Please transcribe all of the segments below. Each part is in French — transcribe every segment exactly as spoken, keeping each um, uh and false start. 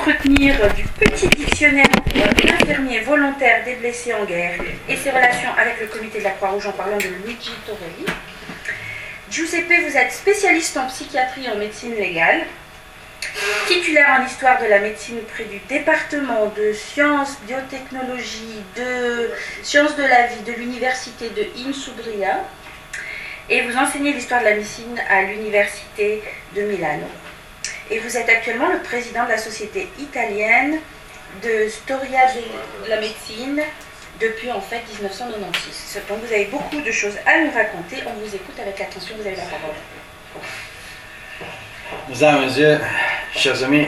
s'entretenir du petit dictionnaire infirmier volontaire des blessés en guerre et ses relations avec le comité de la Croix-Rouge en parlant de Luigi Torelli. Giuseppe, vous êtes spécialiste en psychiatrie et en médecine légale, titulaire en histoire de la médecine près du département de sciences, biotechnologie, de sciences de la vie de l'université de Insubria, et vous enseignez l'histoire de la médecine à l'université de Milano. Et vous êtes actuellement le président de la société italienne de Storia de la médecine depuis en fait mille neuf cent quatre-vingt-seize. Donc vous avez beaucoup de choses à nous raconter. On vous écoute avec attention, vous avez la parole. Mesdames et messieurs, chers amis,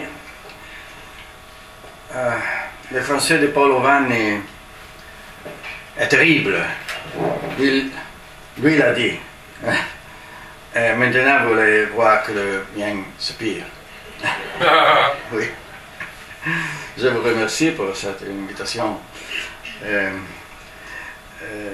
euh, le français de Paolo Vanni est terrible. Il, lui l'a dit. Et maintenant, vous allez voir que le mien c'est pire. Oui. Je vous remercie pour cette invitation. Euh, euh,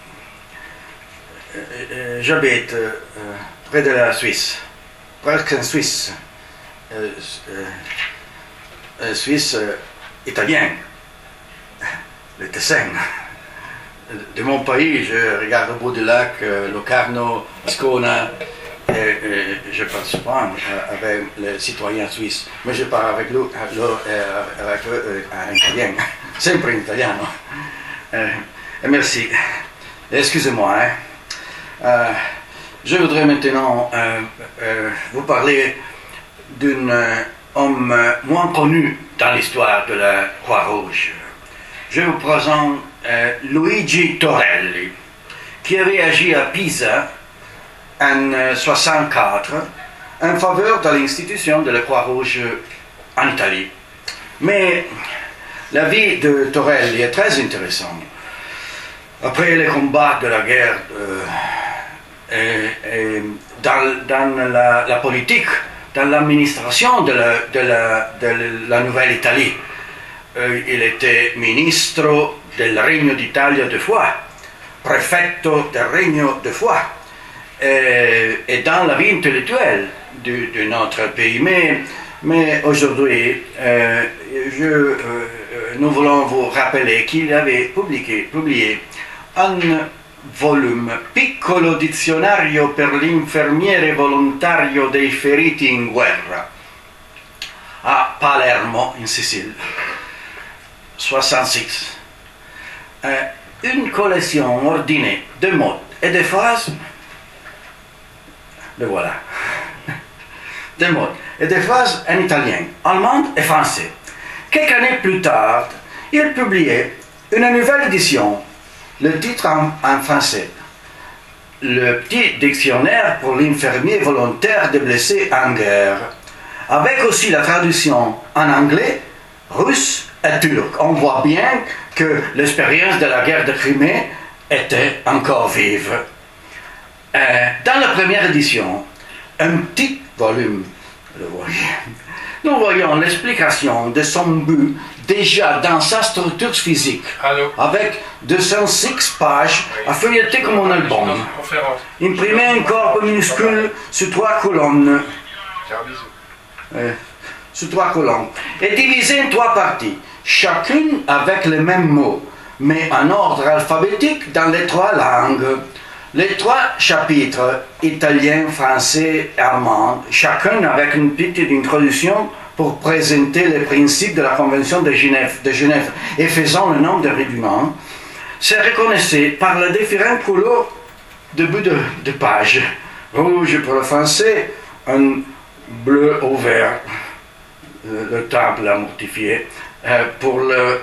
euh, J'habite euh, près de la Suisse, presque en Suisse, euh, euh, Suisse euh, italien, le Tessin. De mon pays, je regarde au bout du lac, euh, Locarno, Ascona, et, et je parle souvent euh, avec les citoyens suisses, mais je parle avec, lui, euh, avec eux euh, en italien, sempre in italiano. Euh, et merci. Excusez-moi. Hein. Euh, je voudrais maintenant euh, euh, vous parler d'un euh, homme euh, moins connu dans l'histoire de la Croix-Rouge. Je vous présente euh, Luigi Torelli, qui avait agi à Pisa en mille neuf cent soixante-quatre en faveur de l'institution de la Croix-Rouge en Italie. Mais la vie de Torelli est très intéressante. Après les combats de la guerre euh, et, et dans, dans la, la politique, dans l'administration de la, de la, de la Nouvelle-Italie, euh, il était ministre del Regno d'Italia deux fois, préfetto del Regno deux fois, et, et dans la vie intellectuelle de, de notre pays. Mais, mais aujourd'hui, euh, je, euh, nous voulons vous rappeler qu'il avait publié, publié un volume, Piccolo dizionario per l'infermiere volontario dei feriti in guerra, à Palermo, in Sicile, soixante-six. Euh, une collection ordonnée de mots et de phrases, le voilà, de mots et de phrases en italien, allemand et français. Quelques années plus tard, il publiait une nouvelle édition, le titre en, en français, le petit dictionnaire pour l'infirmier volontaire des blessés en guerre, avec aussi la traduction en anglais, russe et turc. On voit bien que l'expérience de la guerre de Crimée était encore vive. Euh, dans la première édition, un petit volume, le voyez, nous voyons l'explication de son but déjà dans sa structure physique, Allô. Avec deux cent six pages oui. à feuilleter comme un album, imprimé un corps minuscule sur trois colonnes, euh, sur trois colonnes, et divisé en trois parties, chacune avec les mêmes mots, mais en ordre alphabétique dans les trois langues. Les trois chapitres, italien, français et allemand, chacun avec une petite introduction pour présenter les principes de la Convention de Genève, de Genève et faisant le nombre de rudiments, se reconnaissait par les différentes couleurs de bout de, de page. Rouge pour le français, un bleu au vert, le, le temple à mortifier, euh, pour le...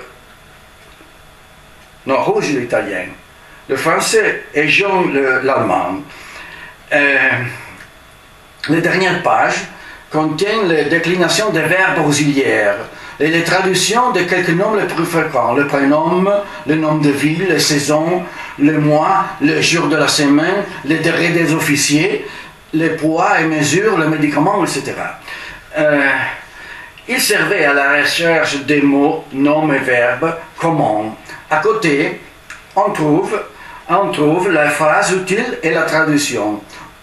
non, rouge l'italien. Le français et jaune l'allemand. Euh, les dernières pages contiennent les déclinations des verbes auxiliaires et les traductions de quelques noms les plus fréquents. Le prénom, le nom de ville, les saisons, le mois, le jour de la semaine, les durées des officiers, les poids et mesures, les médicaments, et cetera. Euh, il servait à la recherche des mots, noms et verbes communs. À côté, on trouve On trouve la phrase utile et la traduction.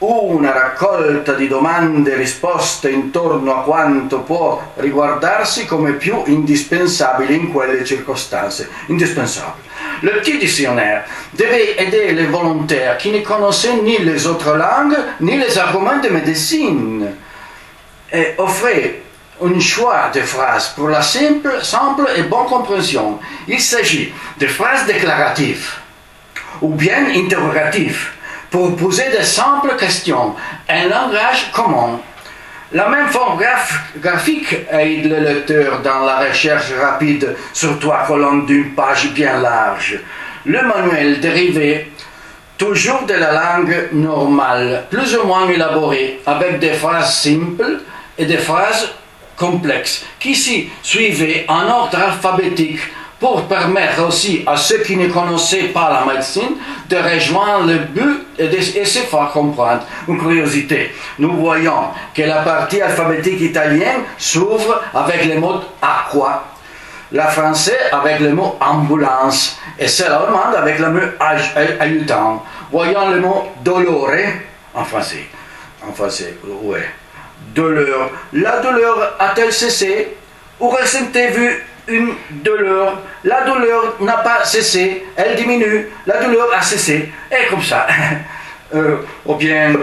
una raccolta di domande e risposte intorno a quanto può riguardarsi come più indispensabile in quelle circostanze. Indispensable. Le petit dictionnaire devait aider les volontaires qui ne connaissaient ni les autres langues ni les arguments de médecine et offrait un choix de phrases pour la simple, simple et bonne compréhension. Il s'agit de phrases déclaratives ou bien interrogatives pour poser de simples questions, un langage commun. La même forme graph graphique aide le lecteur dans la recherche rapide sur trois colonnes d'une page bien large. Le manuel dérivé toujours de la langue normale, plus ou moins élaborée, avec des phrases simples et des phrases complexes, qui s'y suivaient en ordre alphabétique pour permettre aussi à ceux qui ne connaissaient pas la médecine de rejoindre le but et de et se faire comprendre. Une curiosité, nous voyons que la partie alphabétique italienne s'ouvre avec le mot acqua, la française avec le mot ambulance et celle allemande avec le mot habitant. Voyons le mot dolore en français. En français, ouais. Douleur. La douleur a-t-elle cessé ou ressentez-vous une douleur? La douleur n'a pas cessé, elle diminue, la douleur a cessé, et comme ça. euh, ou bien,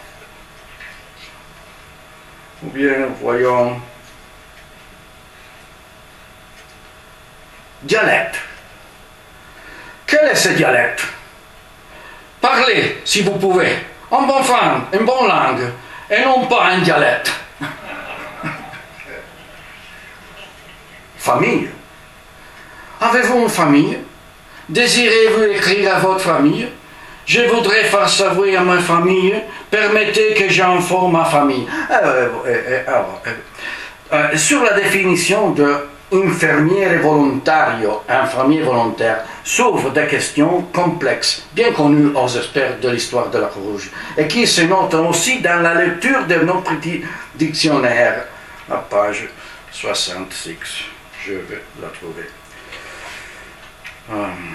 ou bien, voyons, dialecte. Quel est ce dialecte? Parlez, si vous pouvez, en bonne femme, en bonne langue, et non pas un dialecte. Famille. Avez-vous une famille? Désirez-vous écrire à votre famille? Je voudrais faire savoir à ma famille, permettez que j'informe ma famille. Euh, euh, euh, euh, euh, sur la définition de infirmiere volontario, infirmier volontaire, s'ouvrent des questions complexes, bien connues aux experts de l'histoire de la Croix-Rouge, et qui se notent aussi dans la lecture de notre petit dictionnaire, à page soixante-six. Je vais la trouver. Um.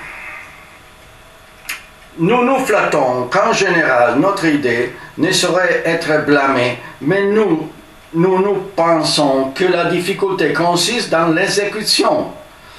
Nous nous flattons qu'en général, notre idée ne saurait être blâmée, mais nous, nous nous pensons que la difficulté consiste dans l'exécution.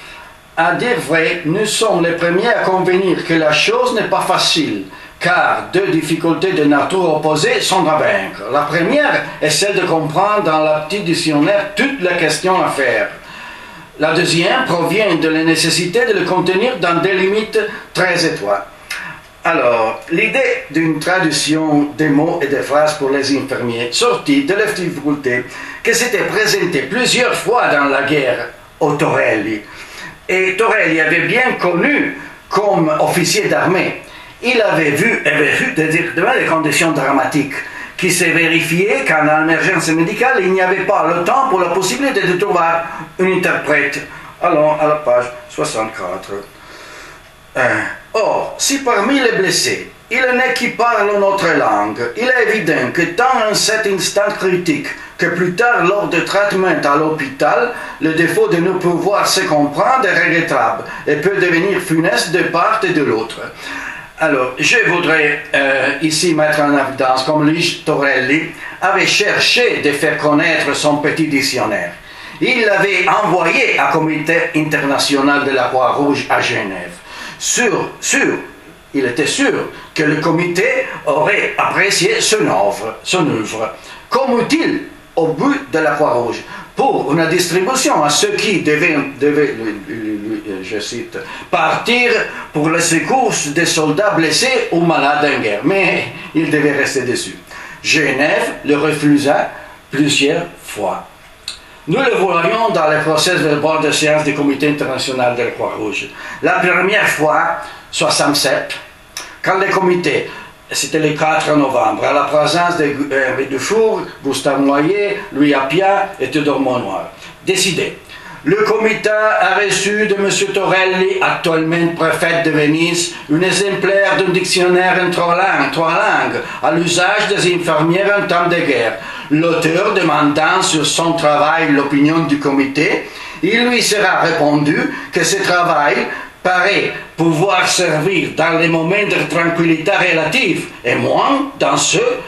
À dire vrai, nous sommes les premiers à convenir que la chose n'est pas facile, car deux difficultés de nature opposée sont à vaincre. La première est celle de comprendre dans le petit dictionnaire toutes les questions à faire. La deuxième provient de la nécessité de le contenir dans des limites très étroites. Alors, l'idée d'une traduction des mots et des phrases pour les infirmiers sortit de la difficulté que s'était présentée plusieurs fois dans la guerre au Torelli. Et Torelli avait bien connu comme officier d'armée. Il avait vu et vécu des conditions dramatiques qui s'est vérifié qu'en émergence médicale, il n'y avait pas le temps pour la possibilité de trouver un interprète. Allons à la page soixante-quatre. Euh, or, si parmi les blessés, il en est qui parlent notre langue, il est évident que tant en cet instant critique que plus tard lors du traitement à l'hôpital, le défaut de ne pouvoir se comprendre est regrettable et peut devenir funeste de part et de l'autre. Alors, je voudrais euh, ici mettre en évidence comme Luigi Torelli avait cherché de faire connaître son petit dictionnaire. Il l'avait envoyé au Comité international de la Croix-Rouge à Genève. Sûr, sûr, il était sûr que le comité aurait apprécié son œuvre, son œuvre comme utile au but de la Croix-Rouge, pour une distribution à ceux qui devaient, devaient, je cite, partir pour le secours des soldats blessés ou malades en guerre. Mais il devait rester dessus. Genève le refusa plusieurs fois. Nous le voyons dans les procès verbaux de séance du Comité international de la Croix-Rouge. La première fois, soixante-sept, quand le comité, c'était le quatre novembre, à la présence de Henri Dufour, Gustave Noyer, Louis Appia et Théodore Monnoir, décidé. Le comité a reçu de M. Torelli, actuellement préfet de Venise, un exemplaire d'un dictionnaire en trois langues, trois langues à l'usage des infirmières en temps de guerre. L'auteur demandant sur son travail l'opinion du comité, il lui sera répondu que ce travail paraît pouvoir servir dans les moments de tranquillité relative et moins dans ceux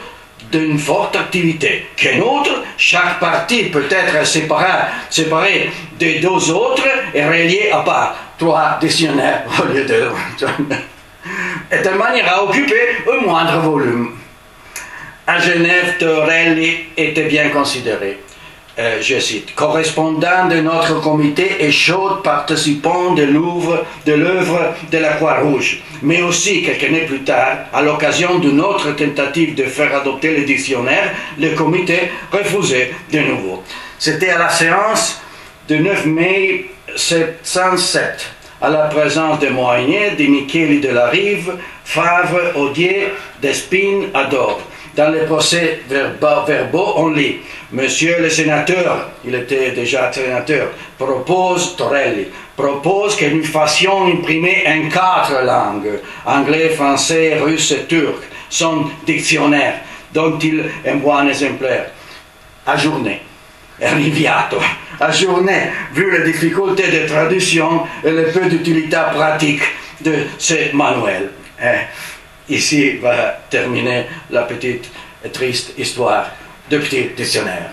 d'une forte activité. Qu'un autre, chaque partie peut être séparée, séparée des deux autres et reliée à part. Trois dictionnaires au lieu de... et de manière à occuper un moindre volume. À Genève, Torelli était bien considéré. Euh, je cite, correspondant de notre comité et chaud participant de l'œuvre de l'œuvre de la Croix-Rouge, mais aussi quelques années plus tard, à l'occasion d'une autre tentative de faire adopter le dictionnaire, le comité refusait de nouveau. C'était à la séance du neuf mai sept cent sept, à la présence de Moignet, de Micheli de la Rive, Favre, Audier, Despines, Ador. Dans les procès verbaux, on lit « Monsieur le sénateur, il était déjà sénateur, propose, Torelli, propose que nous fassions imprimer en quatre langues, anglais, français, russe et turc, son dictionnaire, dont il est un bon exemplaire, ajourné, rinviato, ajourné, vu les difficultés de traduction et le peu d'utilité pratique de ce manuel. » Ici va terminer la petite et triste histoire de petit dictionnaire.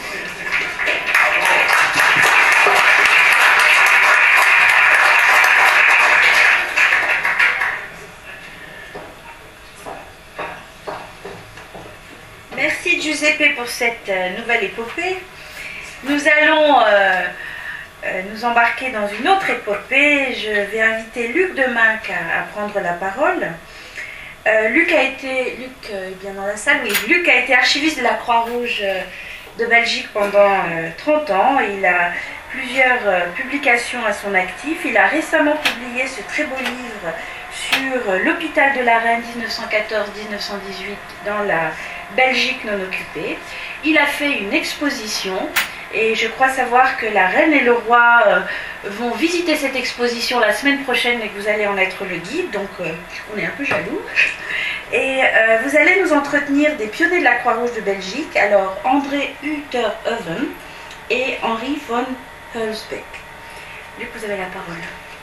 Merci Giuseppe pour cette nouvelle épopée. Nous allons euh, euh, nous embarquer dans une autre épopée. Je vais inviter Luc Deminck à, à prendre la parole. Euh, Luc a été, Luc euh, est bien dans la salle, oui. Luc a été archiviste de la Croix-Rouge euh, de Belgique pendant euh, trente ans. Il a plusieurs euh, publications à son actif. Il a récemment publié ce très beau livre sur euh, l'hôpital de la Reine dix-neuf cent quatorze à dix-neuf cent dix-huit dans la Belgique non occupée. Il a fait une exposition et je crois savoir que la Reine et le Roi euh, vont visiter cette exposition la semaine prochaine et que vous allez en être le guide, donc euh, on est un peu jaloux. Et euh, vous allez nous entretenir des pionniers de la Croix-Rouge de Belgique, alors André Uterhoeven et Henri von Hulsbeek. Luc, vous avez la parole.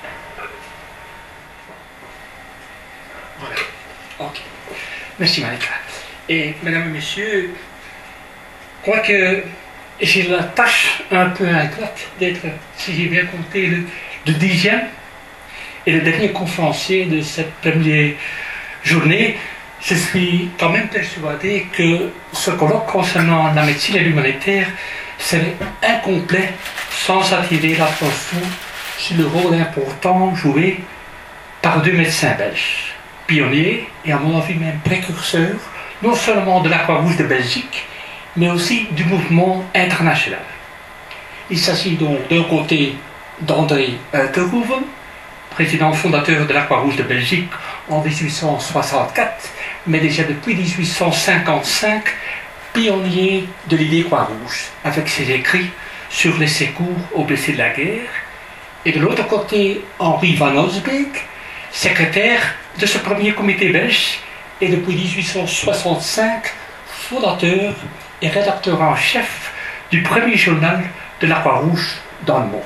Voilà. Ok. Merci Malika. Et mesdames et messieurs, quoique j'ai la tâche un peu ingrate d'être, si j'ai bien compté, le, le dixième et le dernier conférencier de cette première journée, je suis quand même persuadé que ce colloque concernant la médecine et l'humanitaire serait incomplet sans attirer l'attention sur le rôle important joué par deux médecins belges, pionniers et à mon avis même précurseurs, non seulement de la Croix-Rouge de Belgique, mais aussi du mouvement international. Il s'agit donc d'un côté d'André Uterhoeven, président fondateur de la Croix-Rouge de Belgique en dix-huit cent soixante-quatre, mais déjà depuis dix-huit cent cinquante-cinq, pionnier de l'idée Croix-Rouge, avec ses écrits sur les secours aux blessés de la guerre, et de l'autre côté, Henri von Hulsbeek, secrétaire de ce premier comité belge, et depuis dix-huit cent soixante-cinq, fondateur et rédacteur en chef du premier journal de la Croix-Rouge dans le monde.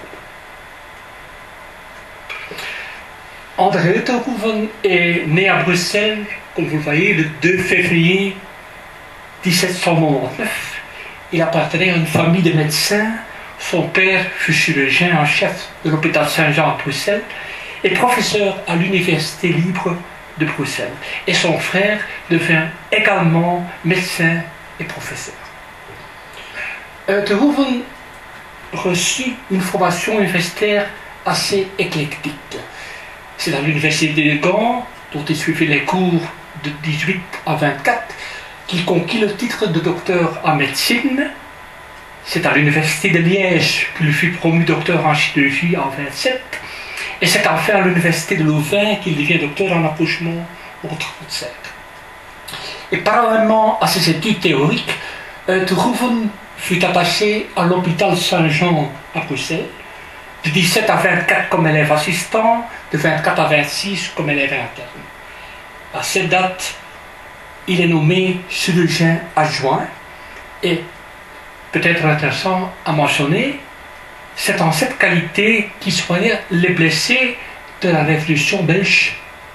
André Uterhoeven est né à Bruxelles, comme vous le voyez, le deux février dix-sept cent quatre-vingt-dix-neuf. Il appartenait à une famille de médecins. Son père fut chirurgien en chef de l'hôpital Saint-Jean à Bruxelles et professeur à l'Université libre de Bruxelles. Et son frère devint également médecin et professeur. Uterhoeven reçut une formation universitaire assez éclectique. C'est à l'université de Gand, dont il suivait les cours de dix-huit à vingt-quatre, qu'il conquit le titre de docteur en médecine. C'est à l'université de Liège qu'il fut promu docteur en chirurgie en vingt-sept. Et c'est enfin à l'université de Louvain qu'il devient docteur en accouchement en trente-cinq. Et parallèlement à ses études théoriques, Uterhoeven fut attaché à l'hôpital Saint-Jean à Bruxelles, de dix-sept à vingt-quatre comme élève assistant, de vingt-quatre à vingt-six comme élève interne. À cette date, il est nommé chirurgien adjoint et, peut-être intéressant à mentionner, c'est en cette qualité qu'il soignait les blessés de la Révolution belge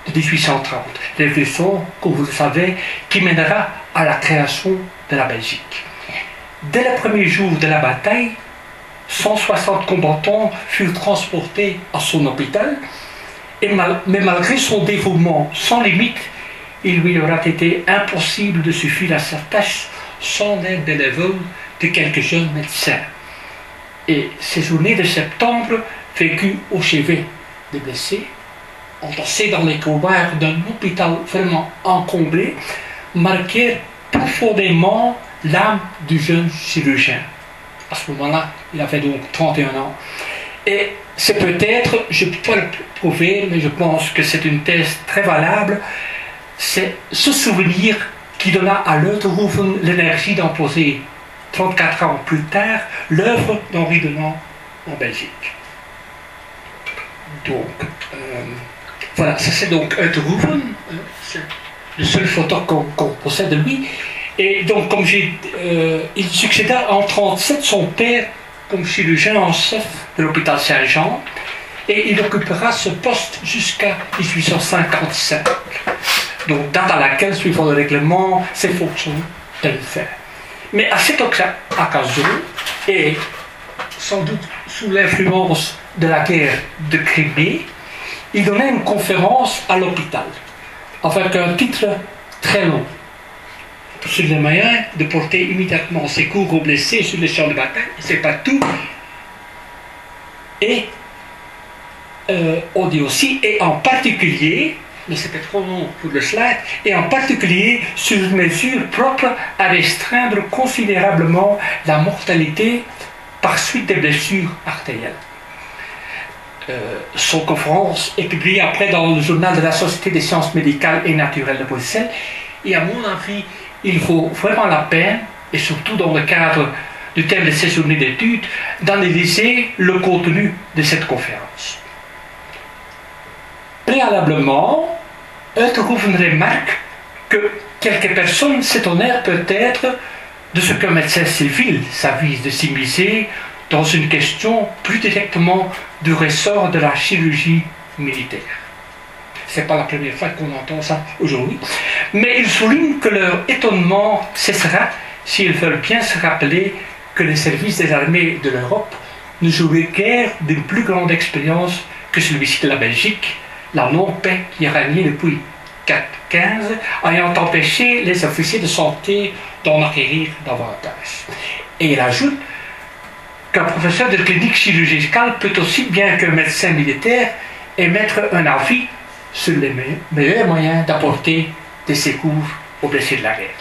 de mille huit cent trente. Révolution, comme vous le savez, qui mènera à la création de la Belgique. Dès le premier jour de la bataille, cent soixante combattants furent transportés à son hôpital, et mal, mais malgré son dévouement sans limite, il lui aura été impossible de suffire à sa tâche sans l'aide bénévole de quelques jeunes médecins. Et ces journées de septembre, vécues au chevet des blessés, entassés dans les couloirs d'un hôpital vraiment encombré, marquèrent profondément l'âme du jeune chirurgien. À ce moment-là, il avait donc trente et un ans. Et c'est peut-être, je ne peux pas le prouver, mais je pense que c'est une thèse très valable, c'est ce souvenir qui donna à Leuterhoeven l'énergie d'imposer, trente-quatre ans plus tard, l'œuvre d'Henri Dunant en Belgique. Donc, euh, voilà, ça c'est donc Leuterhoeven, euh, c'est le seul photo qu'on qu'on possède de lui. Et donc, comme j'ai, euh, il succéda en mille neuf cent trente-sept son père comme chirurgien en chef de l'hôpital Saint-Jean, et il occupera ce poste jusqu'à mille huit cent cinquante-cinq. Donc, date à laquelle, suivant le règlement, ses fonctions devaient faire. Mais à cette occasion, et sans doute sous l'influence de la guerre de Crimée, il donnait une conférence à l'hôpital, avec un titre très long, sur les moyens de porter immédiatement secours aux blessés sur les champs de bataille, c'est pas tout. Et euh, on dit aussi, et en particulier, mais c'était trop long pour le slide, et en particulier sur une mesure propre à restreindre considérablement la mortalité par suite des blessures artérielles. Euh, son conférence est publiée après dans le journal de la Société des sciences médicales et naturelles de Bruxelles, et à mon avis, il vaut vraiment la peine, et surtout dans le cadre du thème de ces journées d'études, d'analyser le contenu de cette conférence. Préalablement, Leuterhoeven remarque que quelques personnes s'étonnèrent peut-être de ce qu'un médecin civil s'avise de s'immiscer dans une question plus directement du ressort de la chirurgie militaire. Ce n'est pas la première fois qu'on entend ça aujourd'hui, mais il souligne que leur étonnement cessera s'ils veulent bien se rappeler que les services des armées de l'Europe ne jouaient guère d'une plus grande expérience que celui-ci de la Belgique, la non-paix qui a régné depuis quatre quinze, ayant empêché les officiers de santé d'en acquérir davantage. Et il ajoute qu'un professeur de clinique chirurgicale peut aussi bien qu'un médecin militaire émettre un avis sur les meilleurs moyens d'apporter des secours aux blessés de la guerre.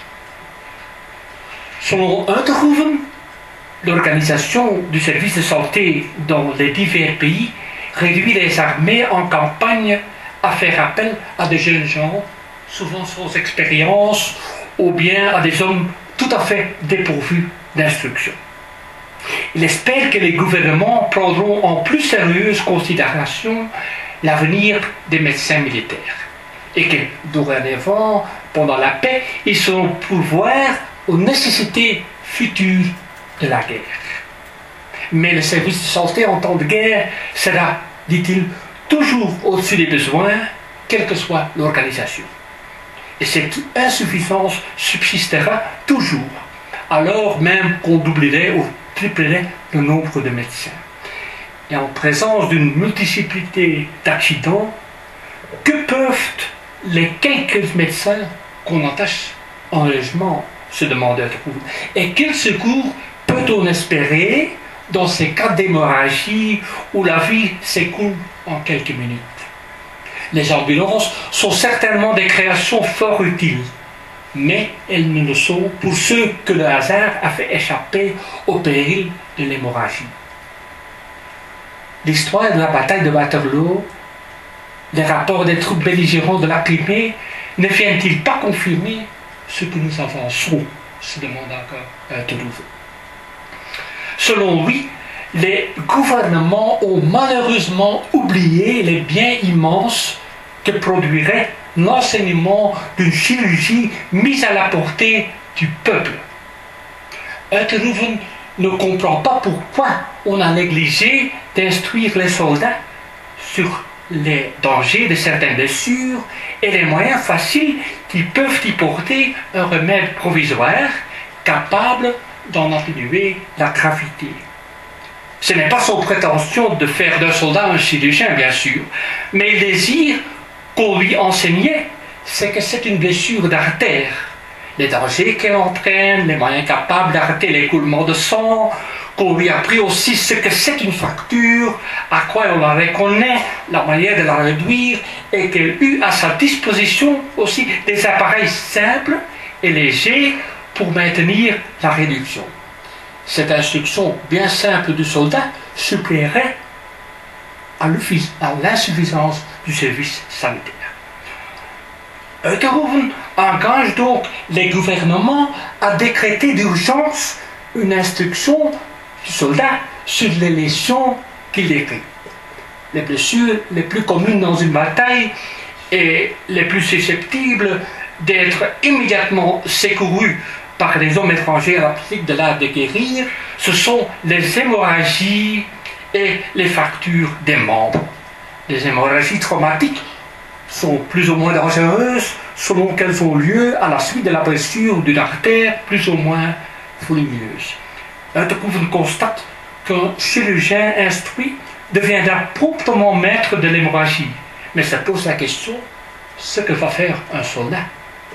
Selon Leuterhoeven, l'organisation du service de santé dans les divers pays réduit les armées en campagne à faire appel à des jeunes gens, souvent sans expérience, ou bien à des hommes tout à fait dépourvus d'instruction. Il espère que les gouvernements prendront en plus sérieuse considération l'avenir des médecins militaires et que, dorénavant, pendant la paix, ils seront pourvoir aux nécessités futures de la guerre. Mais le service de santé en temps de guerre sera, dit-il, toujours au-dessus des besoins, quelle que soit l'organisation. Et cette insuffisance subsistera toujours, alors même qu'on doublerait ou triplerait le nombre de médecins. Et en présence d'une multiplicité d'accidents, que peuvent les quelques médecins qu'on attache en logement, se demande Leuterhoeven. Et quel secours peut-on espérer dans ces cas d'hémorragie où la vie s'écoule en quelques minutes? Les ambulances sont certainement des créations fort utiles, mais elles ne le sont pour ceux que le hasard a fait échapper au péril de l'hémorragie. L'histoire de la bataille de Waterloo, les rapports des troupes belligérantes de la Crimée, ne viennent-ils pas confirmer ce que nous avançons, se demande encore Leuterhoeven. Selon lui, les gouvernements ont malheureusement oublié les biens immenses que produirait l'enseignement d'une chirurgie mise à la portée du peuple. Leuterhoeven ne comprend pas pourquoi on a négligé d'instruire les soldats sur les dangers de certaines blessures et les moyens faciles qui peuvent y porter un remède provisoire capable d'en atténuer la gravité. Ce n'est pas son prétention de faire d'un soldat un chirurgien, bien sûr, mais il désire qu'on lui enseignait c'est que c'est une blessure d'artère. Les dangers qu'elle entraîne, les moyens capables d'arrêter l'écoulement de sang, qu'on lui a appris aussi ce que c'est une fracture, à quoi on la reconnaît, la manière de la réduire, et qu'elle eut à sa disposition aussi des appareils simples et légers pour maintenir la réduction. Cette instruction bien simple du soldat suppléerait à l'insuffisance du service sanitaire. Uithoven engage donc les gouvernements à décréter d'urgence une instruction du soldat sur les lésions qu'il décrit. Les blessures les plus communes dans une bataille et les plus susceptibles d'être immédiatement secourues par les hommes étrangers à la pratique de l'art de guérir, ce sont les hémorragies et les fractures des membres. Les hémorragies traumatiques sont plus ou moins dangereuses selon qu'elles ont lieu à la suite de la blessure d'une artère plus ou moins volumineuse. Uithoven constate qu'un chirurgien instruit deviendra promptement maître de l'hémorragie, mais ça pose la question ce que va faire un soldat.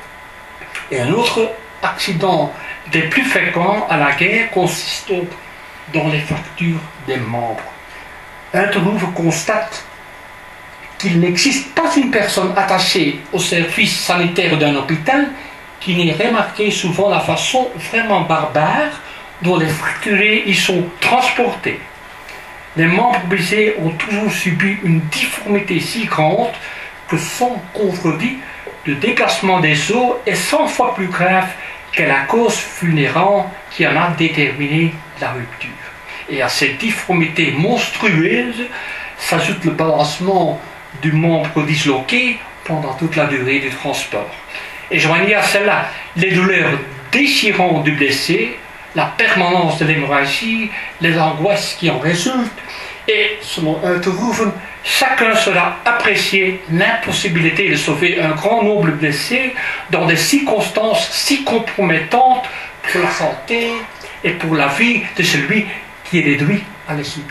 Et un autre accident des plus fréquents à la guerre consiste donc dans les fractures des membres. Uithoven constate qu'il n'existe pas une personne attachée au service sanitaire d'un hôpital qui n'ait remarqué souvent la façon vraiment barbare dont les fracturés y sont transportés. Les membres brisés ont toujours subi une difformité si grande que son contredit de déplacement des os est cent fois plus grave que la cause vulnérante qui en a déterminé la rupture. Et à cette difformité monstrueuse s'ajoute le balancement du membre disloqué pendant toute la durée du transport. Et joignez à cela les douleurs déchirantes du blessé, la permanence de l'hémorragie, les angoisses qui en résultent, et selon Uithoven, chacun saura apprécier l'impossibilité de sauver un grand nombre de blessés dans des circonstances si compromettantes pour la santé et pour la vie de celui qui est réduit à les subir.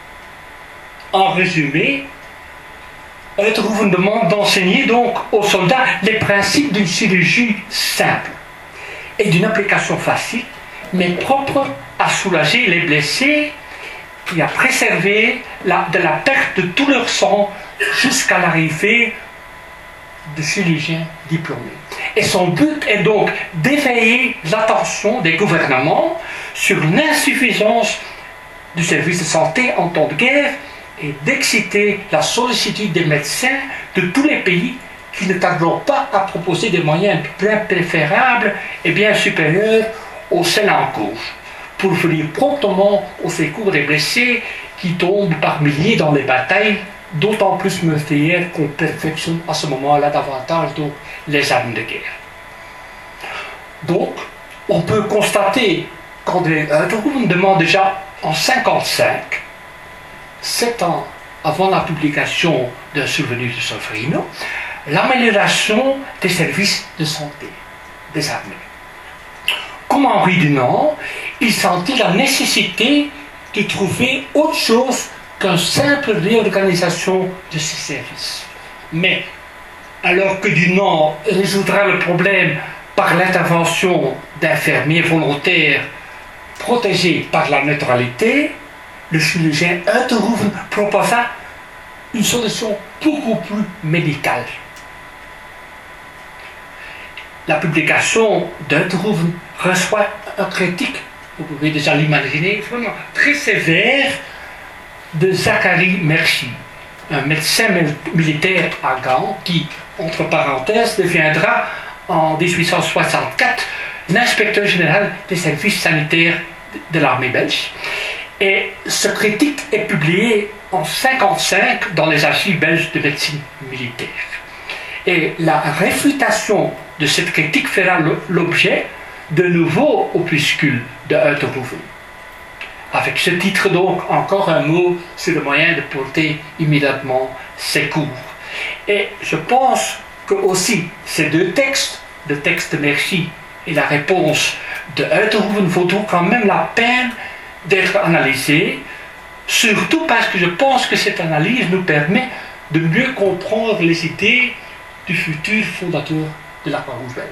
En résumé, Uithoven demande d'enseigner donc aux soldats les principes d'une chirurgie simple et d'une application facile, mais propre à soulager les blessés et à préserver la, de la perte de tout leur sang jusqu'à l'arrivée de chirurgiens diplômés. Et son but est donc d'éveiller l'attention des gouvernements sur l'insuffisance du service de santé en temps de guerre et d'exciter la sollicitude des médecins de tous les pays qui ne tarderont pas à proposer des moyens bien préférables et bien supérieurs aux celles en cours, pour venir promptement au secours des blessés qui tombent par milliers dans les batailles, d'autant plus meurtrières qu'on perfectionne à ce moment-là davantage donc, les armes de guerre. Donc, on peut constater qu'André Uithoven demande déjà en mille neuf cent cinquante-cinq, sept ans avant la publication d'un Souvenir de Solferino, l'amélioration des services de santé des armées. Comme Henri Dunant, il sentit la nécessité de trouver autre chose qu'une simple réorganisation de ces services. Mais, alors que Dunant résoudra le problème par l'intervention d'infirmiers volontaires protégés par la neutralité, le chirurgien Uithoven proposa une solution beaucoup plus médicale. La publication d'Uythoven reçoit un critique, vous pouvez déjà l'imaginer, vraiment très sévère, de Zachary Merchi, un médecin militaire à Gand qui, entre parenthèses, deviendra en dix-huit cent soixante-quatre l'inspecteur général des services sanitaires de l'armée belge. Et ce critique est publié en mille neuf cent cinquante-cinq dans les archives belges de médecine militaire. Et la réfutation de cette critique fera l'objet de nouveaux opuscules de Uithoven. Avec ce titre donc, encore un mot sur le moyen de porter immédiatement secours. Et je pense que aussi ces deux textes, le texte de Merci et la réponse de Uytterhoeven, vaudront quand même la peine d'être analysés, surtout parce que je pense que cette analyse nous permet de mieux comprendre les idées du futur fondateur de la Croix-Rouge belge.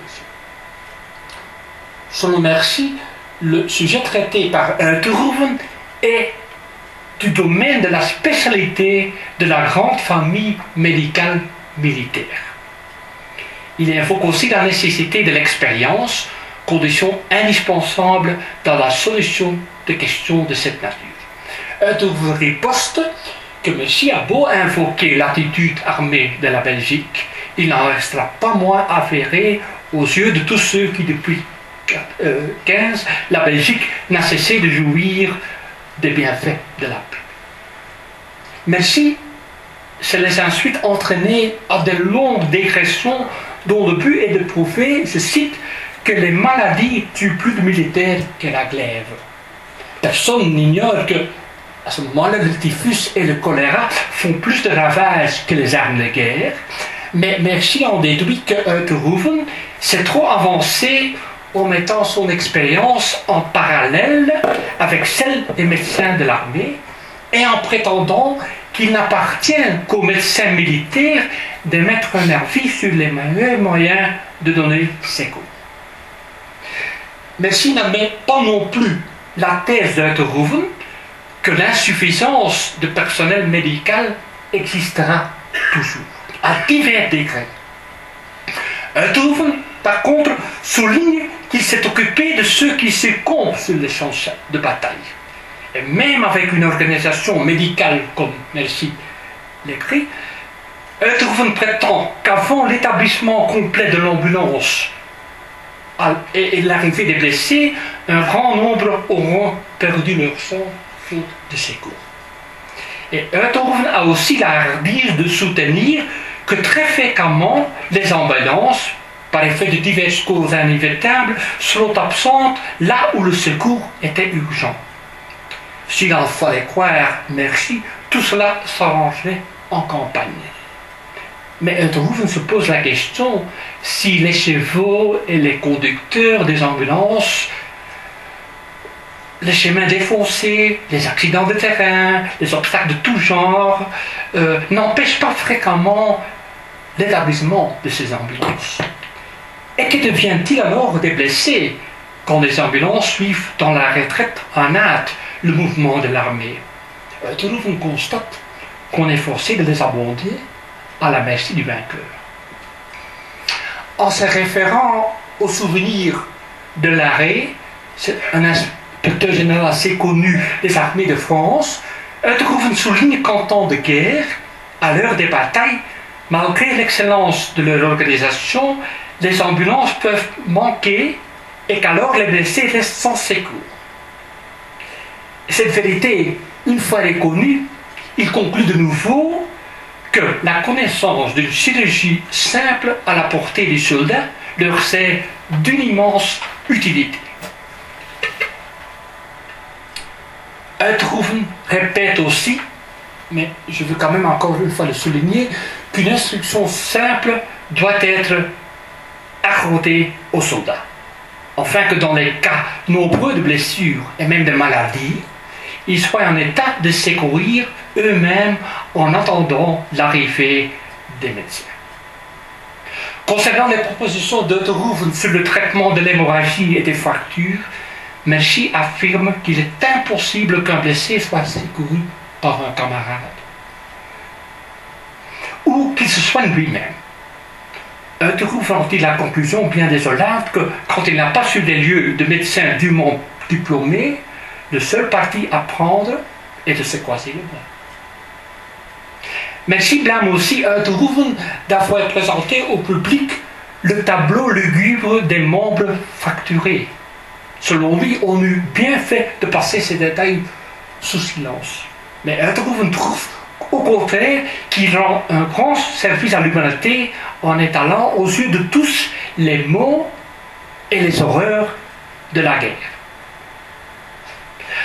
Selon Merci, le sujet traité par Uytterhoeven est du domaine de la spécialité de la grande famille médicale militaire. Il invoque aussi la nécessité de l'expérience, condition indispensable dans la solution de questions de cette nature. Uytterhoeven riposte que Merci a beau invoquer l'attitude armée de la Belgique, il n'en restera pas moins avéré aux yeux de tous ceux qui, depuis mille neuf cent quinze, la Belgique n'a cessé de jouir des bienfaits de la paix. Merci se laisse ensuite entraîner à de longues dégressions dont le but est de prouver, je cite, que les maladies tuent plus de militaires que la glaive. Personne n'ignore que, à ce moment-là, le typhus et le choléra font plus de ravages que les armes de guerre, mais Merci en déduit que Uytterhoeven s'est trop avancé en mettant son expérience en parallèle avec celle des médecins de l'armée et en prétendant qu'il n'appartient qu'aux médecins militaires de mettre un avis sur les meilleurs moyens de donner secours. Merci n'admet pas non plus la thèse d'Uytterhoeven que l'insuffisance de personnel médical existera toujours, à divers degrés. Uytterhoeven, par contre, souligne qu'il s'est occupé de ceux qui succombent sur les champs de bataille. Et même avec une organisation médicale comme Merci l'écrit, Uytterhoeven prétend qu'avant l'établissement complet de l'ambulance et l'arrivée des blessés, un grand nombre auront perdu leur sang faute de secours. Et Uytterhoeven a aussi la hardise de soutenir que très fréquemment les ambulances, par effet de diverses causes inévitables, seront absentes là où le secours était urgent. S'il en fallait croire Merci, tout cela s'arrangerait en campagne. Mais Uytterhoeven se pose la question si les chevaux et les conducteurs des ambulances, les chemins défoncés, les accidents de terrain, les obstacles de tout genre, euh, n'empêchent pas fréquemment l'établissement de ces ambulances. Et que devient-il alors des blessés quand les ambulances suivent dans la retraite en hâte le mouvement de l'armée? Uytterhoeven constate qu'on est forcé de les abandonner à la merci du vainqueur. En se référant au souvenir de l'arrêt, c'est un inspecteur général assez connu des armées de France, Uytterhoeven souligne qu'en temps de guerre, à l'heure des batailles, malgré l'excellence de leur organisation, les ambulances peuvent manquer et qu'alors les blessés restent sans secours. Cette vérité, une fois reconnue, il conclut de nouveau que la connaissance d'une chirurgie simple à la portée des soldats leur sert d'une immense utilité. Uytterhoeven répète aussi, mais je veux quand même encore une fois le souligner, qu'une instruction simple doit être accordée aux soldats, afin que dans les cas nombreux de blessures et même de maladies, ils soient en état de secourir eux-mêmes en attendant l'arrivée des médecins. Concernant les propositions d'Uytterhoeven sur le traitement de l'hémorragie et des fractures, Merci affirme qu'il est impossible qu'un blessé soit secouru par un camarade ou qu'il se soigne lui-même. Uytterhoeven en tire la conclusion bien désolante que quand il n'a pas sur des lieux de médecins dûment diplômés, le seul parti à prendre est de se croiser les bras. Merci blâme aussi Uytterhoeven d'avoir présenté au public le tableau lugubre des membres fracturés. Selon lui, on eut bien fait de passer ces détails sous silence. Mais Uytterhoeven trouve au contraire qu'il rend un grand service à l'humanité en étalant aux yeux de tous les maux et les horreurs de la guerre.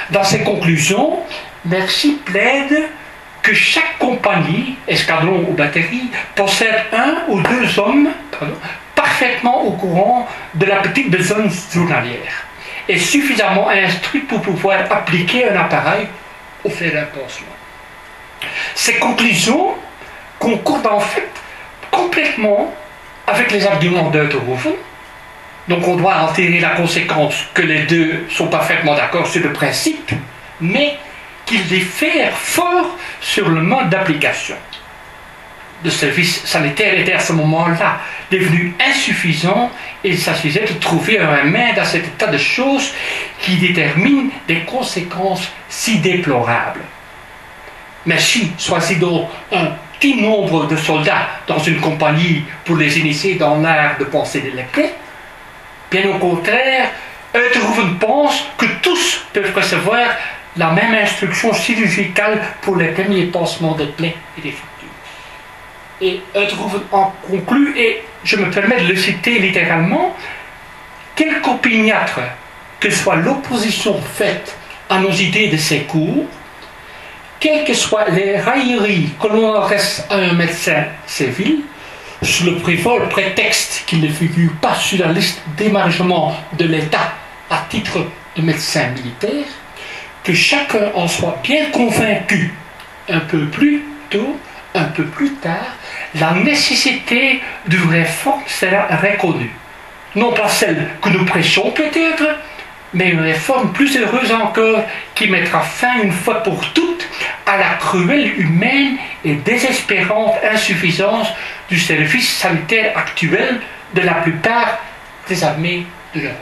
Dans ses conclusions, Merci plaide que chaque compagnie, escadron ou batterie, possède un ou deux hommes pardon, parfaitement au courant de la petite besogne journalière et suffisamment instruits pour pouvoir appliquer un appareil au fait d'un pansement. Ces conclusions concordent en fait complètement avec les arguments d'Euthoven. Donc on doit en tirer la conséquence que les deux sont parfaitement d'accord sur le principe, mais qu'ils diffèrent fort sur le mode d'application. Le service sanitaire était à ce moment-là devenu insuffisant et il s'agissait de trouver un remède à cet état de choses qui détermine des conséquences si déplorables. Merci choisit donc un petit nombre de soldats dans une compagnie pour les initier dans l'art de penser les plaies. Bien au contraire, Euthoven pense que tous peuvent recevoir la même instruction chirurgicale pour les premiers pansements des plaies et des fractures. Et Euthoven en conclut, et je me permets de le citer littéralement, quelque opiniâtre que soit l'opposition faite à nos idées de ces cours, quelles que soient les railleries que l'on adresse à un médecin civil, sous le frivole prétexte qu'il ne figure pas sur la liste d'émargement de l'État à titre de médecin militaire, que chacun en soit bien convaincu, un peu plus tôt, un peu plus tard, la nécessité d'une réforme sera reconnue. Non pas celle que nous prêchons peut-être, mais une réforme plus heureuse encore qui mettra fin une fois pour toutes à la cruelle humaine et désespérante insuffisance du service sanitaire actuel de la plupart des armées de l'Europe.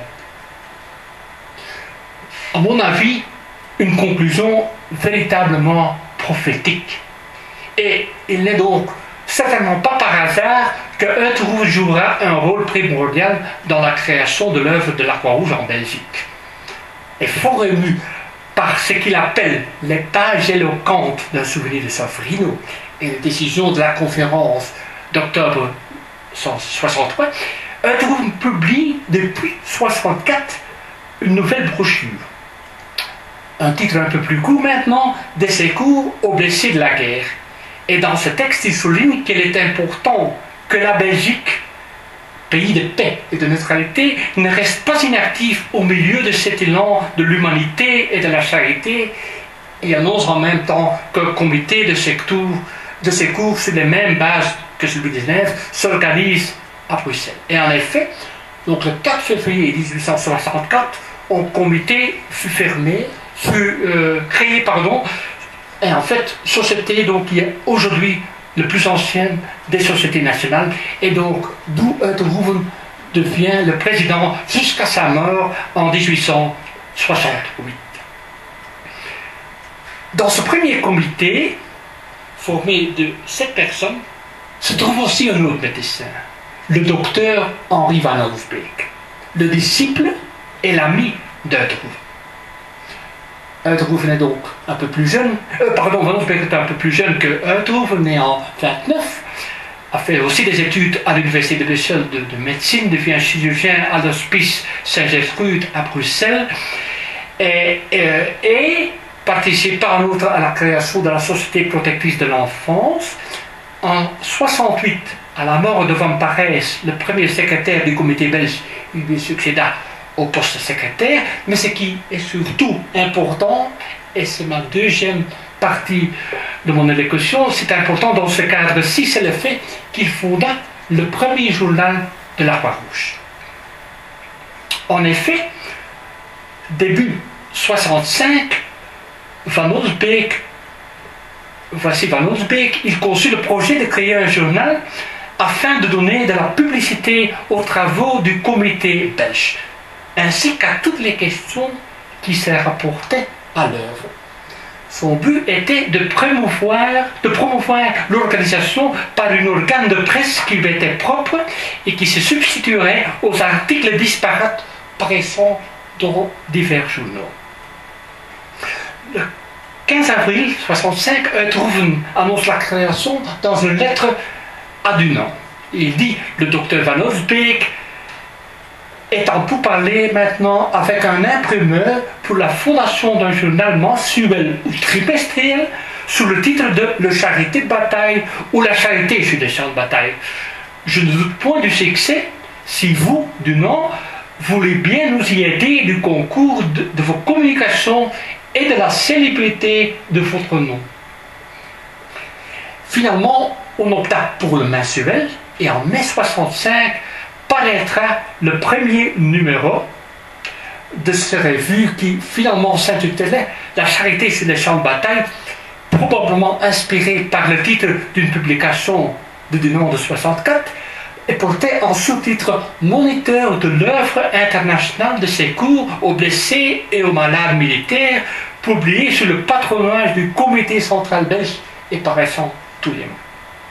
À mon avis, une conclusion véritablement prophétique. Et il n'est donc certainement pas par hasard que Euthoven jouera un rôle primordial dans la création de l'œuvre de la Croix-Rouge en Belgique. Et fort ému par ce qu'il appelle les pages éloquentes d'un souvenir de Sofrino et les décisions de la conférence d'octobre mille neuf cent soixante-trois, Euthoven publie depuis mille neuf cent soixante-quatre une nouvelle brochure. Un titre un peu plus court maintenant, des secours aux blessés de la guerre. Et dans ce texte, il souligne qu'il est important que la Belgique, pays de paix et de neutralité, ne reste pas inactif au milieu de cet élan de l'humanité et de la charité, et annonce en même temps qu'un comité de secours, de secours sur les mêmes bases que celui de Genève s'organise à Bruxelles. Et en effet, donc le quatre février mille huit cent soixante-quatre, un comité fut fermé, fut euh, créé, pardon, et en fait, société donc, qui est aujourd'hui le plus ancienne des sociétés nationales, et donc d'où Euthoven devient le président jusqu'à sa mort en mille huit cent soixante-huit. Dans ce premier comité, formé de sept personnes, se trouve aussi un autre médecin, le docteur Henri van Olsbeek, le disciple et l'ami d'Euthoven. Euthoven est donc un peu plus jeune, euh, pardon, Van Olsbeek est un peu plus jeune que Euthoven, né en vingt-neuf, a fait aussi des études à l'université de Bruxelles de, de médecine, devient chirurgien à l'hospice Saint-Gertrude à Bruxelles, et, et, et participe en outre à la création de la Société protectrice de l'enfance. En soixante-huit, à la mort de Van Parijs, le premier secrétaire du comité belge, il lui succéda au poste de secrétaire, mais ce qui est surtout important, et c'est ma deuxième partie de mon élocution, c'est important dans ce cadre-ci, c'est le fait qu'il fonda le premier journal de la Croix-Rouge. En effet, début soixante-cinq, Van Olsbeek, voici Van Olsbeek, il conçut le projet de créer un journal afin de donner de la publicité aux travaux du comité belge, ainsi qu'à toutes les questions qui se rapportaient à l'œuvre. Son but était de promouvoir, de promouvoir l'organisation par un organe de presse qui lui était propre et qui se substituerait aux articles disparates paraissant dans divers journaux. Le quinze avril mille neuf cent soixante-cinq, Euthoven annonce la création dans une lettre à Dunant. Il dit, le docteur Van Olsbeek est en pourparlers maintenant avec un imprimeur pour la fondation d'un journal mensuel ou trimestriel sous le titre de Le Charité de bataille ou La Charité sur les champs de bataille. Je ne doute point du succès si vous, du nom, voulez bien nous y aider du concours de, de vos communications et de la célébrité de votre nom. Finalement, on opta pour le mensuel et en mai soixante-cinq paraîtra le premier numéro de cette revue qui finalement s'intitulait La Charité sur les champs de bataille, probablement inspiré par le titre d'une publication de Dunant de soixante-quatre, et portait en sous-titre « Moniteur de l'œuvre internationale de secours aux blessés et aux malades militaires », publié sous le patronage du Comité central belge et paraissant tous les mois.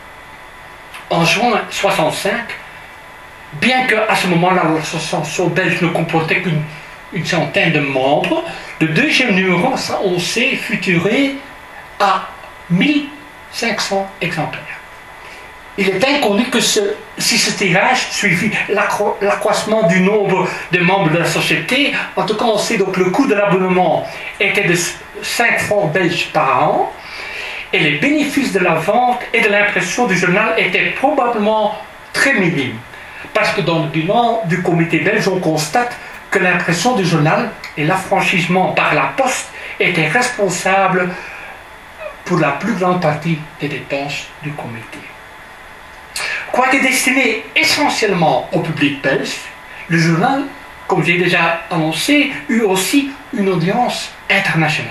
En juin soixante-cinq, bien qu'à ce moment-là l'association belge ne comportait qu'une une centaine de membres, le deuxième numéro, ça on sait, fut tiré à mille cinq cents exemplaires. Il est inconnu que ce, si ce tirage suivit l'accro, l'accroissement du nombre de membres de la société, en tout cas on sait donc le coût de l'abonnement était de cinq francs belges par an, et les bénéfices de la vente et de l'impression du journal étaient probablement très minimes. Parce que dans le bilan du comité belge, on constate que l'impression du journal et l'affranchissement par la poste étaient responsables pour la plus grande partie des dépenses du comité. Quoique destiné essentiellement au public belge, le journal, comme j'ai déjà annoncé, eut aussi une audience internationale.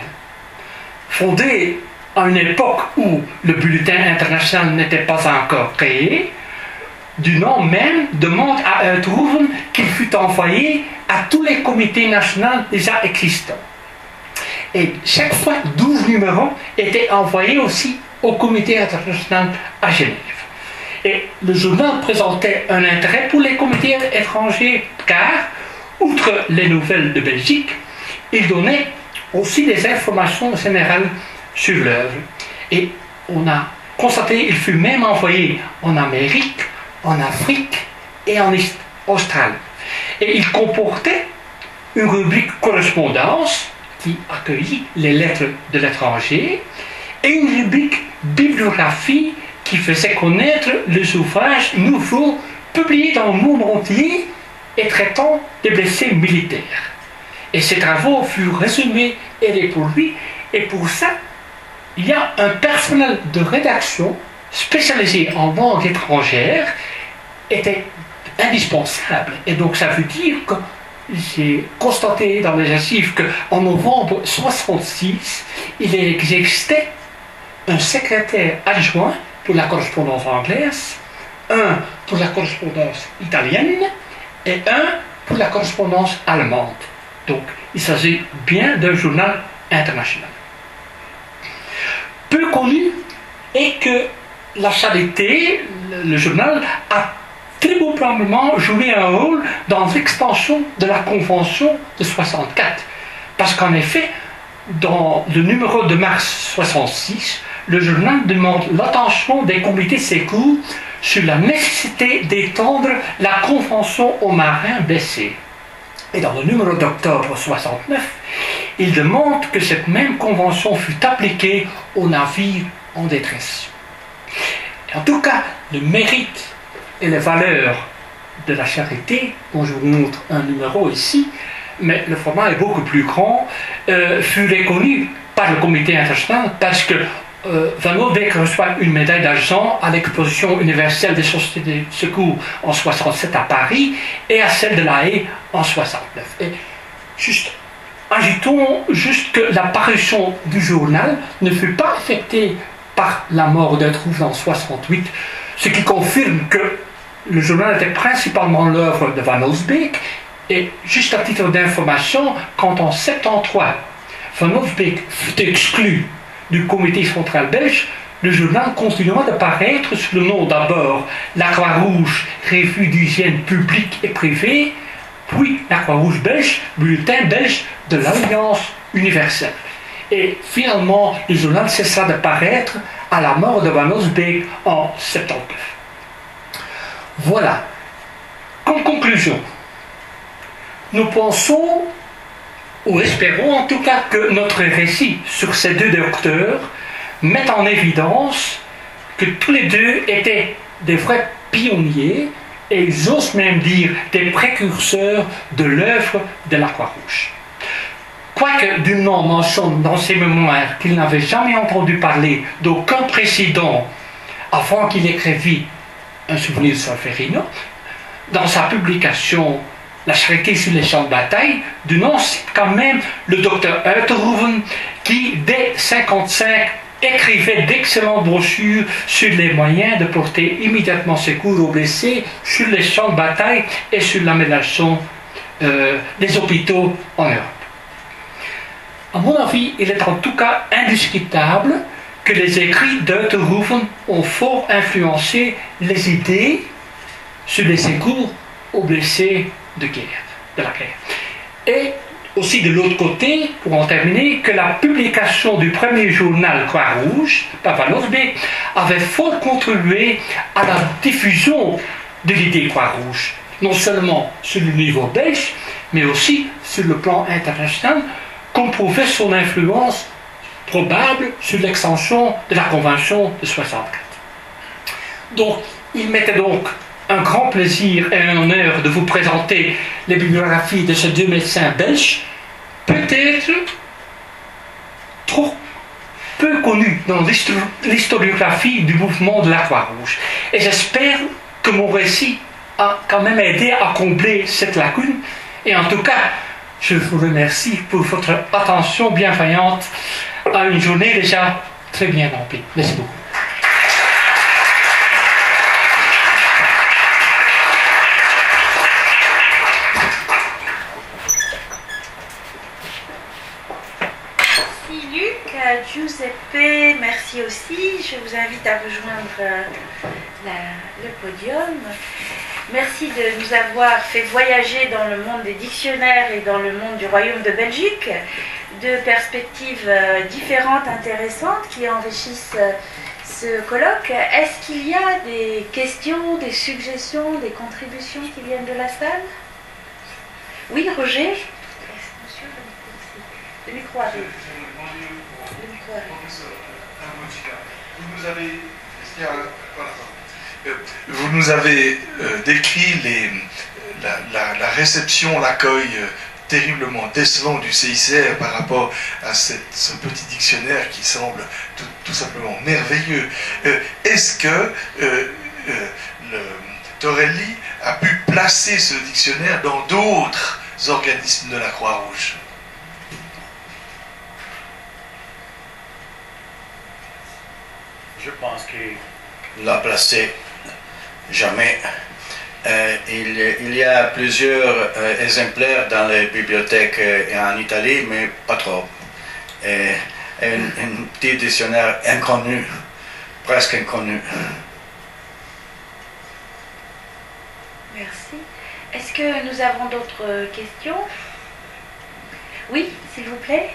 Fondé à une époque où le bulletin international n'était pas encore créé, Dunant même demande à Eindhoven qu'il fût envoyé à tous les comités nationaux déjà existants. Et chaque fois, douze numéros étaient envoyés aussi au comité international à Genève. Et le journal présentait un intérêt pour les comités étrangers car, outre les nouvelles de Belgique, il donnait aussi des informations générales sur l'œuvre. Et on a constaté qu'il fut même envoyé en Amérique, en Afrique et en Australie. Et il comportait une rubrique correspondance qui accueillit les lettres de l'étranger et une rubrique bibliographie qui faisait connaître les ouvrages nouveaux publiés dans le monde entier et traitant des blessés militaires. Et ces travaux furent résumés et reproduits, et pour ça, il y a un personnel de rédaction spécialisé en langue étrangère était indispensable. Et donc ça veut dire que j'ai constaté dans les archives qu'en novembre soixante-six, il existait un secrétaire adjoint pour la correspondance anglaise, un pour la correspondance italienne et un pour la correspondance allemande. Donc il s'agit bien d'un journal international. Peu connu est que la Charité, le, le journal, a très probablement joué un rôle dans l'expansion de la Convention de soixante-quatre. Parce qu'en effet, dans le numéro de mars soixante-six, le journal demande l'attention des comités secours sur la nécessité d'étendre la Convention aux marins blessés. Et dans le numéro d'octobre soixante-neuf, il demande que cette même convention fût appliquée aux navires en détresse. En tout cas, le mérite et les valeurs de la Charité, dont je vous montre un numéro ici, mais le format est beaucoup plus grand, euh, fut reconnu par le comité international parce que euh, Van Oudbeek reçoit une médaille d'argent à l'exposition universelle des sociétés de secours en soixante-sept à Paris et à celle de La Haye en soixante-neuf. Et juste, ajoutons juste que l'apparition du journal ne fut pas affectée par la mort d'Eindhoven en soixante-huit, ce qui confirme que le journal était principalement l'œuvre de Van Oudbeek. Et juste à titre d'information, quand en soixante-treize, Van Oudbeek fut exclu du comité central belge, le journal continuera de paraître sous le nom d'abord La Croix-Rouge, revue d'hygiène publique et privée, puis La Croix-Rouge belge, bulletin belge de l'Alliance universelle. Et finalement, le journal cessa de paraître à la mort de Van Oudbeek en soixante-dix-neuf. Voilà. Comme conclusion, nous pensons, ou espérons en tout cas, que notre récit sur ces deux docteurs met en évidence que tous les deux étaient des vrais pionniers, et ils osent même dire des précurseurs de l'œuvre de la Croix-Rouge. Quoique Dunant mentionne dans ses mémoires qu'il n'avait jamais entendu parler d'aucun précédent avant qu'il écrivit un souvenir de Solferino, dans sa publication La charité sur les champs de bataille, Dunant cite quand même le docteur Uytterhoeven qui, dès mille neuf cent cinquante-cinq, écrivait d'excellentes brochures sur les moyens de porter immédiatement secours aux blessés sur les champs de bataille et sur l'aménagement euh, des hôpitaux en Europe. À mon avis, il est en tout cas indiscutable que les écrits d'Uytterhoeven ont fort influencé les idées sur les secours aux blessés de guerre, de la guerre. Et aussi de l'autre côté, pour en terminer, que la publication du premier journal Croix-Rouge, Papa Norsbeek, avait fort contribué à la diffusion de l'idée Croix-Rouge, non seulement sur le niveau belge, mais aussi sur le plan international, comme prouvait son influence probable sur l'extension de la Convention de soixante-quatre. Donc, il m'était donc un grand plaisir et un honneur de vous présenter les bibliographies de ces deux médecins belges, peut-être trop peu connus dans l'historiographie du mouvement de la Croix-Rouge. Et j'espère que mon récit a quand même aidé à combler cette lacune. Et en tout cas, je vous remercie pour votre attention bienveillante à une journée déjà très bien remplie. Merci beaucoup. Giuseppe, merci aussi. Je vous invite à rejoindre la, le podium. Merci de nous avoir fait voyager dans le monde des dictionnaires et dans le monde du Royaume de Belgique. Deux perspectives différentes, intéressantes, qui enrichissent ce colloque. Est-ce qu'il y a des questions, des suggestions, des contributions qui viennent de la salle? Oui, Roger? Monsieur, le micro arrive. Professeur Armotica, vous nous avez, voilà, vous nous avez euh, décrit les, la, la, la réception, l'accueil euh, terriblement décevant du C I C R par rapport à cette, ce petit dictionnaire qui semble tout, tout simplement merveilleux. Euh, Est-ce que euh, euh, le, Torelli a pu placer ce dictionnaire dans d'autres organismes de la Croix-Rouge? Je pense qu'il l'a placé jamais. Euh, il, il y a plusieurs euh, exemplaires dans les bibliothèques euh, en Italie, mais pas trop. Et, et un, un petit dictionnaire inconnu, presque inconnu. Merci. Est-ce que nous avons d'autres questions? Oui, s'il vous plaît.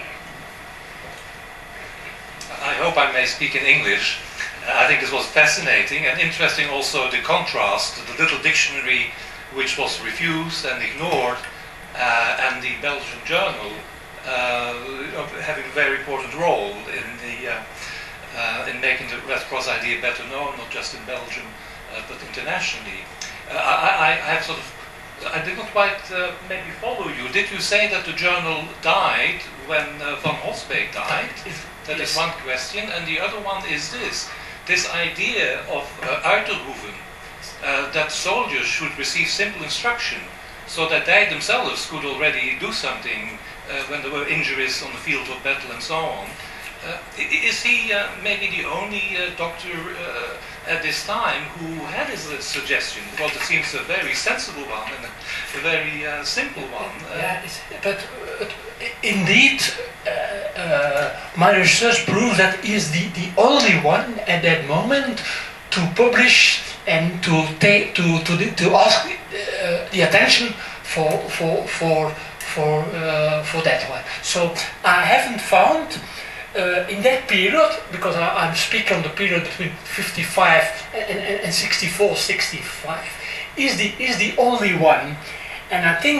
I hope I may speak in English. I think this was fascinating and interesting also the contrast to the little dictionary which was refused and ignored uh, and the Belgian journal uh, having a very important role in the uh, uh, in making the Red Cross idea better known, not just in Belgium uh, but internationally. Uh, I, I have sort of I did not quite uh, maybe follow you. Did you say that the journal died when uh, Van Hosbeek died? That yes. is one question, and the other one is this. This idea of uh, Uytterhoeven, uh, that soldiers should receive simple instruction so that they themselves could already do something uh, when there were injuries on the field of battle and so on. Uh, is he uh, maybe the only uh, doctor uh, at this time who had this uh, suggestion? Because it seems a very sensible one and a, a very uh, simple one. Uh, yeah, but uh, indeed, uh, uh, my research proves that he is the, the only one at that moment to publish and to take to to, the, to ask uh, the attention for for for for uh, for that one. So I haven't found. Uh, in that period, because I, I'm speaking on the period between fifty-five and, and, and sixty-four, sixty-five, is the is the only one, and I think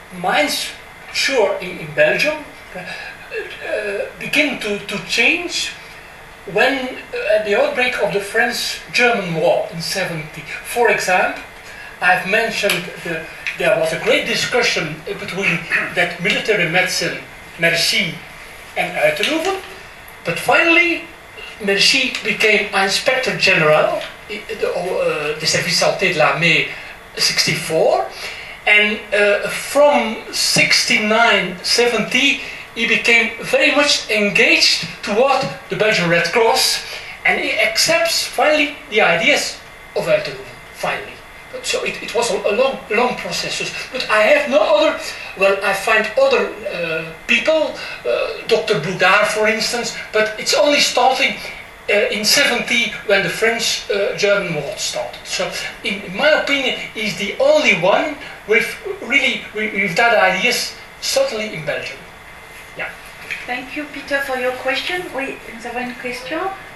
minds, sure, in, in Belgium, uh, uh, begin to, to change when uh, at the outbreak of the French-German War in seventy. For example, I've mentioned the, there was a great discussion between that military medicine, Merci, and Uiterhoeven, but finally, Merci became Inspector General, the, uh, the Service Santé de l'Armée sixty-four, and uh, from sixty-nine seventy he became very much engaged toward the Belgian Red Cross, and he accepts finally the ideas of Uiterhoeven, finally. But so it, it was a, a long, long process. But I have no other, well, I find other uh, people, uh, Doctor Boudard for instance, but it's only starting uh, in seventy when the French-German uh, War started. So in, in my opinion, he's the only one with really, with, with that ideas, certainly in Belgium. Yeah. Thank you, Peter, for your question. Oui, nous avons une question.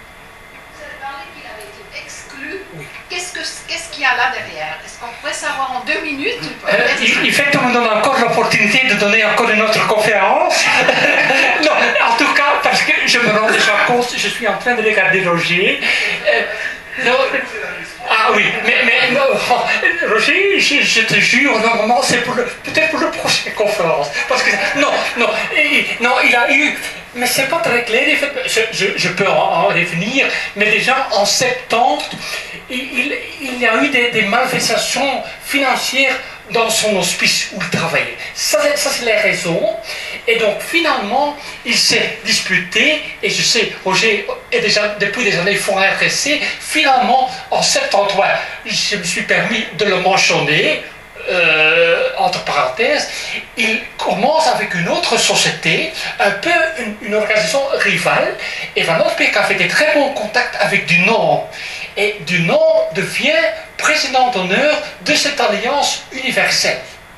Oui. Qu'est-ce qu'il qu'est-ce qu'il y a là derrière? Est-ce qu'on pourrait savoir en deux minutes? euh, il, il fait qu'on me donne encore l'opportunité de donner encore une autre conférence. Non, en tout cas, parce que je me rends déjà compte, je suis en train de regarder Roger. Euh, non, ah oui, mais, mais non, Roger, je, je te jure, normalement, c'est pour le, peut-être pour la prochaine conférence. Parce que, non, non, il, non, il a eu, mais c'est pas très clair, je, je, je peux en, en revenir, mais déjà en septembre, il, il, il y a eu des, des malversations financières dans son hospice où il travaillait. Ça, ça c'est les raisons. Et donc finalement, il s'est disputé, et je sais, Roger est déjà depuis des années fort intéressé. Finalement, en septembre, je me suis permis de le mentionner, euh, entre parenthèses, il commence avec une autre société, un peu une, une organisation rivale, et Van Otbeek a fait des très bons contacts avec Dunant. Et Dunant devient président d'honneur de cette alliance universelle.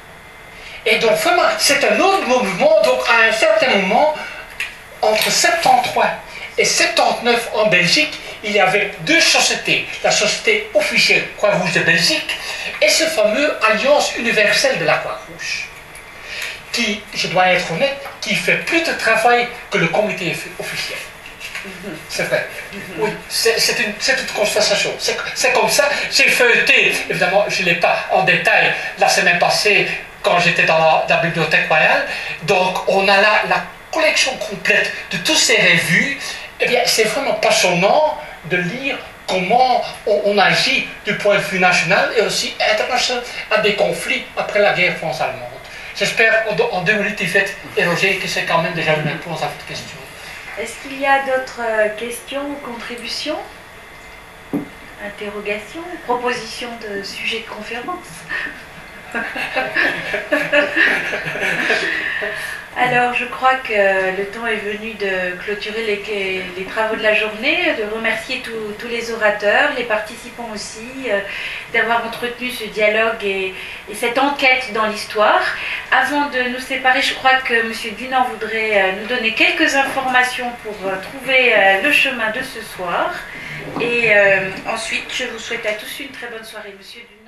Et donc vraiment, c'est un autre mouvement, donc à un certain moment, entre soixante-treize et soixante-dix-neuf en Belgique, il y avait deux sociétés, la société officielle Croix-Rouge de Belgique et ce fameux Alliance universelle de la Croix-Rouge, qui, je dois être honnête, qui fait plus de travail que le comité officiel. C'est vrai. Oui, c'est une, une constatation. C'est comme ça. J'ai feuilleté, évidemment, je ne l'ai pas en détail la semaine passée quand j'étais dans la, la bibliothèque royale. Donc, on a là la collection complète de toutes ces revues. Eh bien, c'est vraiment passionnant de lire comment on, on agit du point de vue national et aussi international à des conflits après la guerre France-allemande. J'espère en, en deux minutes, Yvette et Roger, que c'est quand même déjà une réponse à votre question. Est-ce qu'il y a d'autres questions ou contributions, interrogations, propositions de sujets de conférence? Alors, je crois que le temps est venu de clôturer les, les travaux de la journée, de remercier tous les orateurs, les participants aussi, euh, d'avoir entretenu ce dialogue et, et cette enquête dans l'histoire. Avant de nous séparer, je crois que M. Dunant voudrait euh, nous donner quelques informations pour euh, trouver euh, le chemin de ce soir. Et euh, ensuite, je vous souhaite à tous une très bonne soirée, M. Dunant.